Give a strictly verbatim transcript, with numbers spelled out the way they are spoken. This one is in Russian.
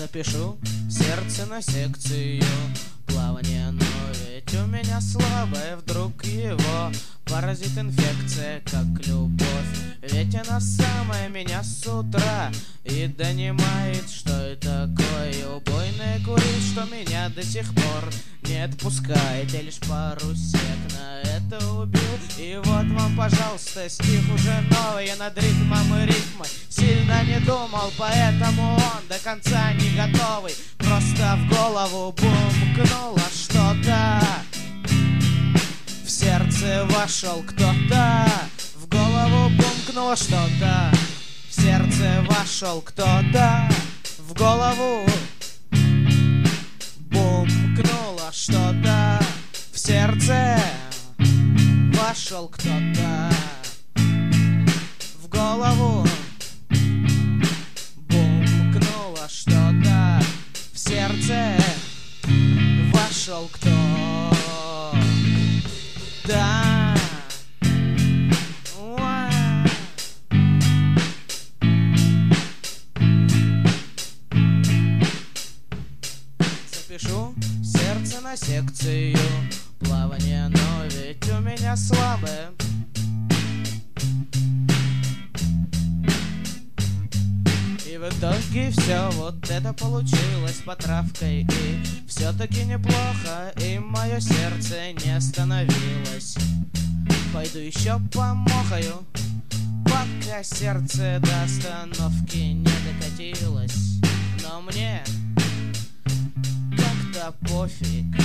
Запишу сердце на секцию плавания, но ведь у меня слабое, вдруг его поразит инфекция, как любовь. Ведь она самая меня с утра и донимает, что это такое убойное курить, что меня до сих пор не отпускает. Я лишь пару сек на это убил, и вот вам, пожалуйста, стих уже новый. Я над ритмом и рифмой сильно не думал, поэтому он до конца не готовый. Просто в голову бумкнуло что-то, в сердце вошел кто-то. В голову бумкнуло что-то, в сердце вошел кто-то. В голову бумкнуло что-то, в сердце вошел кто-то. В голову бумкнуло что-то, в сердце вошел кто-то. Запишу сердце на секцию плавания, но ведь у меня слабое. И в итоге все вот это получилось по травкой, и все-таки неплохо, и мое сердце не остановилось. Пойду еще помохаю, пока сердце до остановки не докатилось. Но мне как-то пофиг.